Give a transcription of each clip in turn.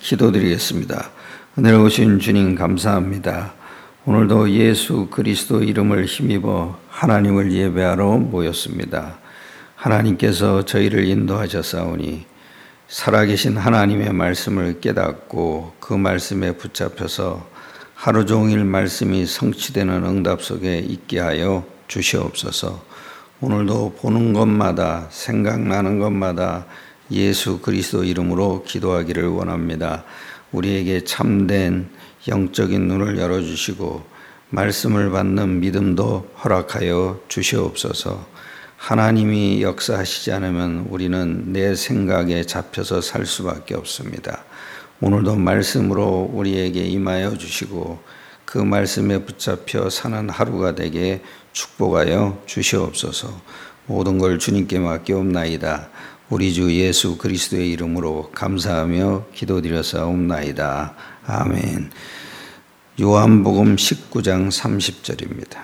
기도드리겠습니다. 은혜를 오신 주님 감사합니다. 오늘도 예수 그리스도 이름을 힘입어 하나님을 예배하러 모였습니다. 하나님께서 저희를 인도하셨사오니 살아계신 하나님의 말씀을 깨닫고 그 말씀에 붙잡혀서 하루 종일 말씀이 성취되는 응답 속에 있게 하여 주시옵소서. 오늘도 보는 것마다 생각나는 것마다 예수 그리스도 이름으로 기도하기를 원합니다. 우리에게 참된 영적인 눈을 열어주시고 말씀을 받는 믿음도 허락하여 주시옵소서. 하나님이 역사하시지 않으면 우리는 내 생각에 잡혀서 살 수밖에 없습니다. 오늘도 말씀으로 우리에게 임하여 주시고 그 말씀에 붙잡혀 사는 하루가 되게 축복하여 주시옵소서. 모든 걸 주님께 맡기옵나이다. 우리 주 예수 그리스도의 이름으로 감사하며 기도드렸사옵나이다. 아멘. 요한복음 19장 30절입니다.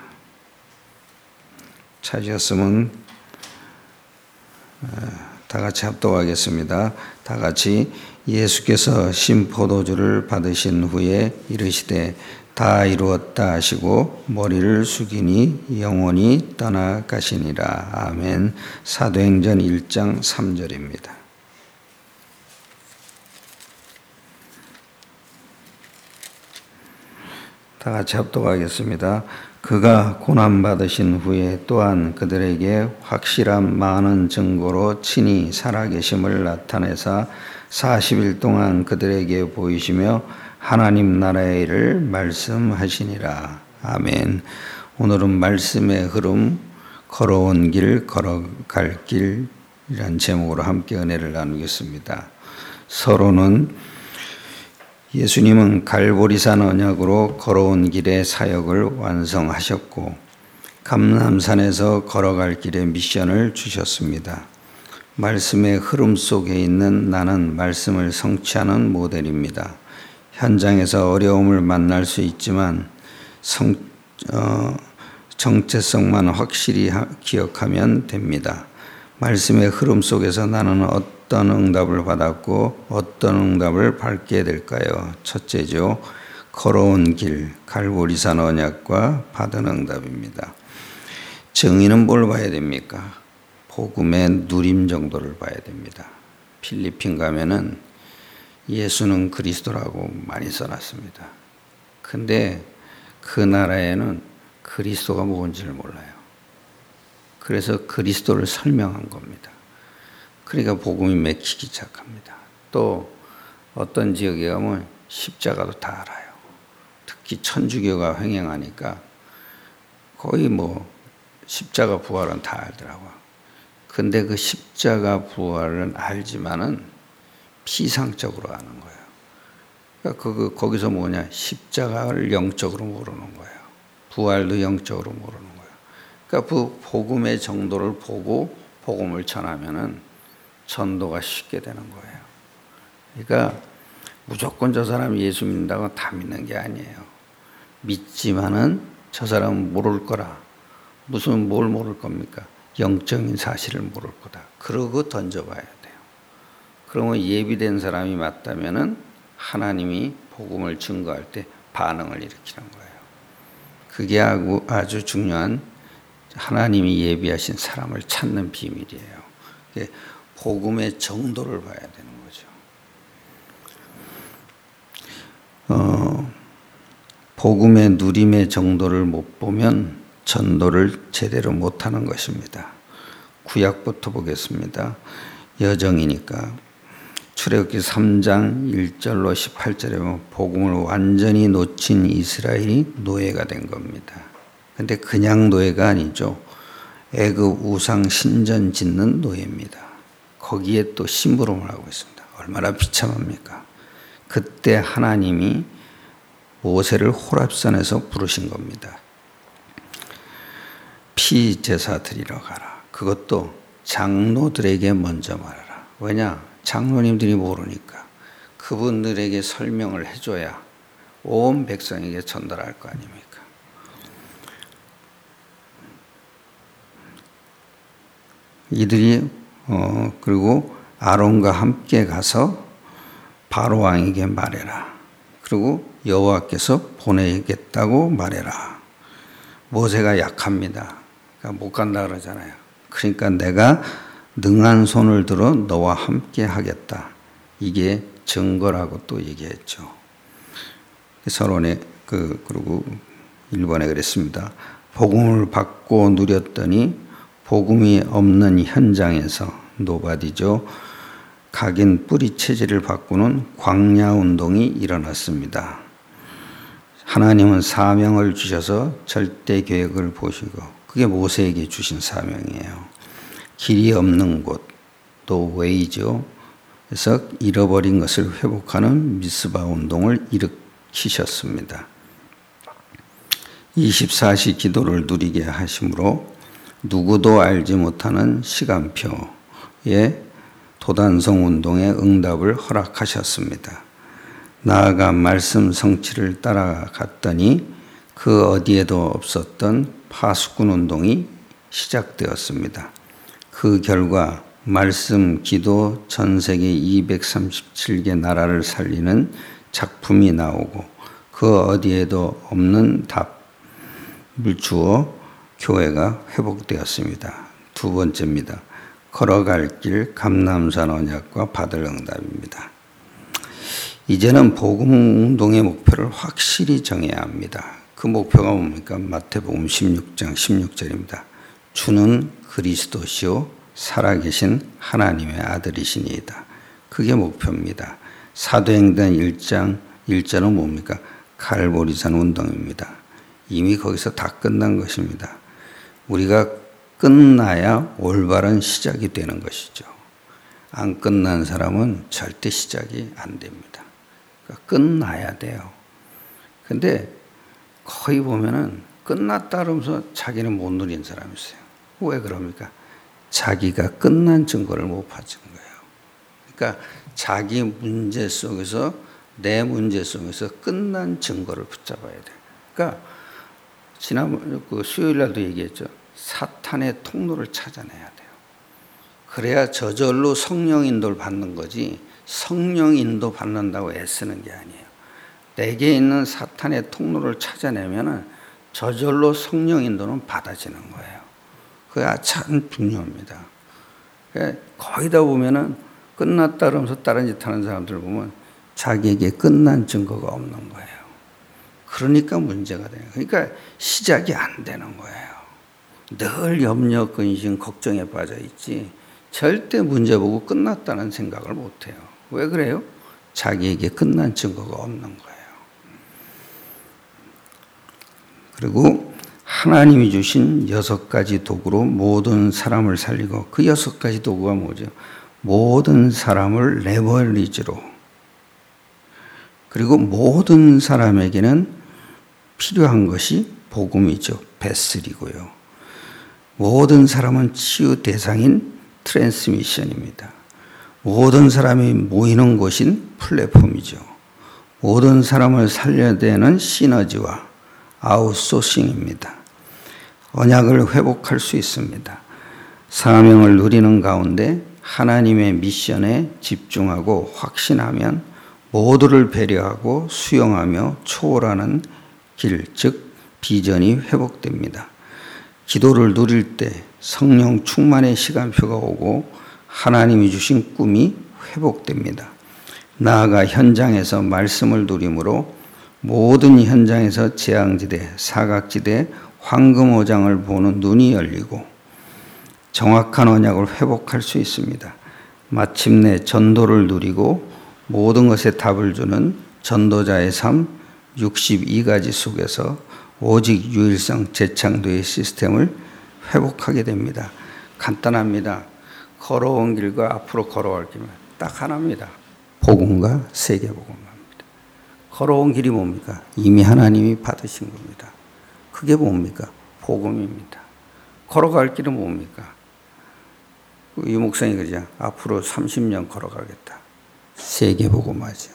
찾으셨으면 다 같이 합독하겠습니다. 다 같이 예수께서 신 포도주를 받으신 후에 이르시되 다 이루었다 하시고 머리를 숙이니 영원히 떠나가시니라. 아멘. 사도행전 1장 3절입니다. 다 같이 합독하겠습니다. 그가 고난받으신 후에 또한 그들에게 확실한 많은 증거로 친히 살아계심을 나타내사 40일 동안 그들에게 보이시며 하나님 나라의 일을 말씀하시니라. 아멘. 오늘은 말씀의 흐름, 걸어온 길, 걸어갈 길이란 제목으로 함께 은혜를 나누겠습니다. 서론은 예수님은 갈보리산 언약으로 걸어온 길의 사역을 완성하셨고 감람산에서 걸어갈 길의 미션을 주셨습니다. 말씀의 흐름 속에 있는 나는 말씀을 성취하는 모델입니다. 현장에서 어려움을 만날 수 있지만 정체성만 확실히 기억하면 됩니다. 말씀의 흐름 속에서 나는 어떤 응답을 받았고 어떤 응답을 받게 될까요? 첫째죠. 걸어온 길, 갈보리산 언약과 받은 응답입니다. 정의는 뭘 봐야 됩니까? 복음의 누림 정도를 봐야 됩니다. 필리핀 가면은 예수는 그리스도라고 많이 써놨습니다. 근데 그 나라에는 그리스도가 뭔지를 몰라요. 그래서 그리스도를 설명한 겁니다. 그러니까 복음이 맥히기 시작합니다. 또 어떤 지역에 가면 십자가도 다 알아요. 특히 천주교가 횡행하니까 거의 십자가 부활은 다 알더라고요. 근데 그 십자가 부활은 알지만은 피상적으로 아는 거예요. 그러니까 거기서 십자가를 영적으로 모르는 거예요. 부활도 영적으로 모르는 거예요. 그러니까 그 복음의 정도를 보고 복음을 전하면은 전도가 쉽게 되는 거예요. 그러니까 무조건 저 사람이 예수 믿는다고 다 믿는 게 아니에요. 믿지만은 저 사람은 모를 거라. 뭘 모를 겁니까? 영적인 사실을 모를 거다. 그러고 던져봐야 돼요. 그러면 예비된 사람이 맞다면은 하나님이 복음을 증거할 때 반응을 일으키는 거예요. 그게 아주 중요한 하나님이 예비하신 사람을 찾는 비밀이에요. 복음의 정도를 봐야 되는 거죠. 복음의 누림의 정도를 못 보면 전도를 제대로 못하는 것입니다. 구약부터 보겠습니다. 여정이니까 출애굽기 3장 1절로 18절에 보면 복음을 완전히 놓친 이스라엘이 노예가 된 겁니다. 근데 그냥 노예가 아니죠. 애굽 우상 신전 짓는 노예입니다. 거기에 또 심부름을 하고 있습니다. 얼마나 비참합니까? 그때 하나님이 모세를 호렙산에서 부르신 겁니다. 피 제사 드리러 가라. 그것도 장로들에게 먼저 말하라. 왜냐? 장로님들이 모르니까 그분들에게 설명을 해줘야 온 백성에게 전달할 거 아닙니까? 이들이 그리고 아론과 함께 가서 바로 왕에게 말해라. 그리고 여호와께서 보내겠다고 말해라. 모세가 약합니다. 그러니까 못 간다 그러잖아요. 그러니까 내가 능한 손을 들어 너와 함께 하겠다. 이게 증거라고 또 얘기했죠. 서론에 그리고 1번에 그랬습니다. 복음을 받고 누렸더니 복음이 없는 현장에서 노바디죠. 각인 뿌리 체질을 바꾸는 광야 운동이 일어났습니다. 하나님은 사명을 주셔서 절대 계획을 보시고 그게 모세에게 주신 사명이에요. 길이 없는 곳, 또 웨이죠. 그래서 잃어버린 것을 회복하는 미스바 운동을 일으키셨습니다. 24시 기도를 누리게 하심으로 누구도 알지 못하는 시간표에 도단성 운동의 응답을 허락하셨습니다. 나아가 말씀 성취를 따라갔더니 그 어디에도 없었던 파수꾼 운동이 시작되었습니다. 그 결과 말씀 기도 전 세계 237개 나라를 살리는 작품이 나오고 그 어디에도 없는 답을 주어 교회가 회복되었습니다. 두 번째입니다. 걸어갈 길 감람산 언약과 받을 응답입니다. 이제는 복음 운동의 목표를 확실히 정해야 합니다. 그 목표가 뭡니까? 마태복음 16장 16절입니다. 주는 그리스도시요 살아계신 하나님의 아들이시니이다. 그게 목표입니다. 사도행전 1장 1절은 뭡니까? 갈보리산 운동입니다. 이미 거기서 다 끝난 것입니다. 우리가 끝나야 올바른 시작이 되는 것이죠. 안 끝난 사람은 절대 시작이 안 됩니다. 그러니까 끝나야 돼요. 근데 거의 보면은 끝났다 그러면서 자기는 못 누린 사람이 있어요. 왜 그럽니까? 자기가 끝난 증거를 못 받은 거예요. 그러니까 자기 문제 속에서 내 문제 속에서 끝난 증거를 붙잡아야 돼요. 그러니까 지난번 수요일 날도 얘기했죠. 사탄의 통로를 찾아내야 돼요. 그래야 저절로 성령 인도를 받는 거지 성령 인도 받는다고 애쓰는 게 아니에요. 내게 있는 사탄의 통로를 찾아내면 저절로 성령 인도는 받아지는 거예요. 그게 참 중요합니다. 거의 다 보면은 끝났다 그러면서 다른 짓 하는 사람들 보면 자기에게 끝난 증거가 없는 거예요. 그러니까 문제가 돼요. 그러니까 시작이 안 되는 거예요. 늘 염려, 근심, 걱정에 빠져 있지 절대 문제 보고 끝났다는 생각을 못 해요. 왜 그래요? 자기에게 끝난 증거가 없는 거예요. 그리고 하나님이 주신 6가지 도구로 모든 사람을 살리고 그 6가지 도구가 뭐죠? 모든 사람을 레버리지로 그리고 모든 사람에게는 필요한 것이 복음이죠. 베슬이고요. 모든 사람은 치유 대상인 트랜스미션입니다. 모든 사람이 모이는 곳인 플랫폼이죠. 모든 사람을 살려야 되는 시너지와 아웃소싱입니다. 언약을 회복할 수 있습니다. 사명을 누리는 가운데 하나님의 미션에 집중하고 확신하면 모두를 배려하고 수용하며 초월하는 길, 즉 비전이 회복됩니다. 기도를 누릴 때 성령 충만의 시간표가 오고 하나님이 주신 꿈이 회복됩니다. 나아가 현장에서 말씀을 누림으로 모든 현장에서 재앙지대, 사각지대, 황금오장을 보는 눈이 열리고 정확한 언약을 회복할 수 있습니다. 마침내 전도를 누리고 모든 것에 답을 주는 전도자의 삶 62가지 속에서 오직 유일성 재창조의 시스템을 회복하게 됩니다. 간단합니다. 걸어온 길과 앞으로 걸어갈 길은 딱 하나입니다. 복음과 세계복음입니다. 걸어온 길이 뭡니까? 이미 하나님이 받으신 겁니다. 그게 뭡니까? 복음입니다. 걸어갈 길은 뭡니까? 이 목사님이 그러죠. 앞으로 30년 걸어가겠다. 세계복음하죠.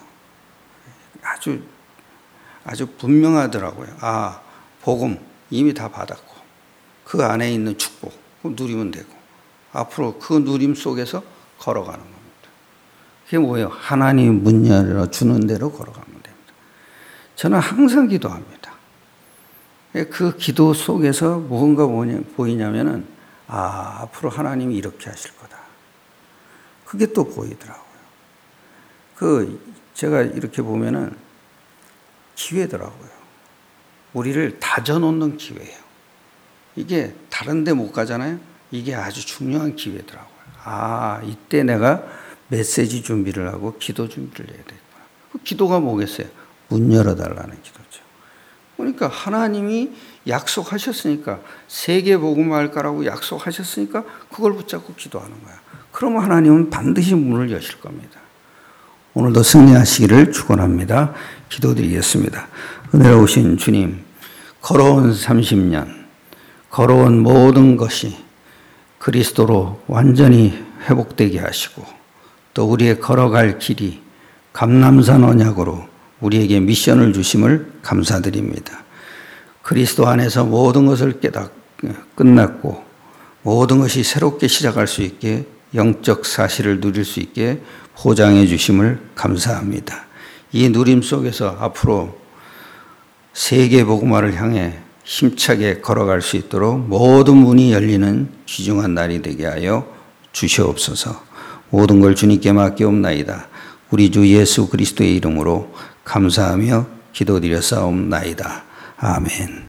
아주 분명하더라고요. 아, 복음 이미 다 받았고 그 안에 있는 축복 누리면 되고 앞으로 그 누림 속에서 걸어가는 겁니다. 그게 뭐예요? 하나님 문 열어주는 대로 걸어가면 됩니다. 저는 항상 기도합니다. 그 기도 속에서 무언가 보이냐면은, 앞으로 하나님이 이렇게 하실 거다. 그게 또 보이더라고요. 제가 이렇게 보면은 기회더라고요. 우리를 다져놓는 기회예요. 이게 다른 데 못 가잖아요. 이게 아주 중요한 기회더라고요. 이때 내가 메시지 준비를 하고 기도 준비를 해야 되겠구나. 그 기도가 뭐겠어요? 문 열어달라는 기도죠. 그러니까 하나님이 약속하셨으니까, 세계 복음화할 거라고 약속하셨으니까 그걸 붙잡고 기도하는 거야. 그러면 하나님은 반드시 문을 여실 겁니다. 오늘도 승리하시기를 축원합니다. 기도드리겠습니다. 은혜로우신 주님, 걸어온 30년, 걸어온 모든 것이 그리스도로 완전히 회복되게 하시고, 또 우리의 걸어갈 길이 감람산 언약으로 우리에게 미션을 주심을 감사드립니다. 그리스도 안에서 모든 것을 끝났고 모든 것이 새롭게 시작할 수 있게, 영적 사실을 누릴 수 있게 보장해 주심을 감사합니다. 이 누림 속에서 앞으로 세계 복음화를 향해 힘차게 걸어갈 수 있도록 모든 문이 열리는 귀중한 날이 되게 하여 주시옵소서. 모든 걸 주님께 맡기옵나이다. 우리 주 예수 그리스도의 이름으로 감사하며 기도드려 싸움나이다. 아멘.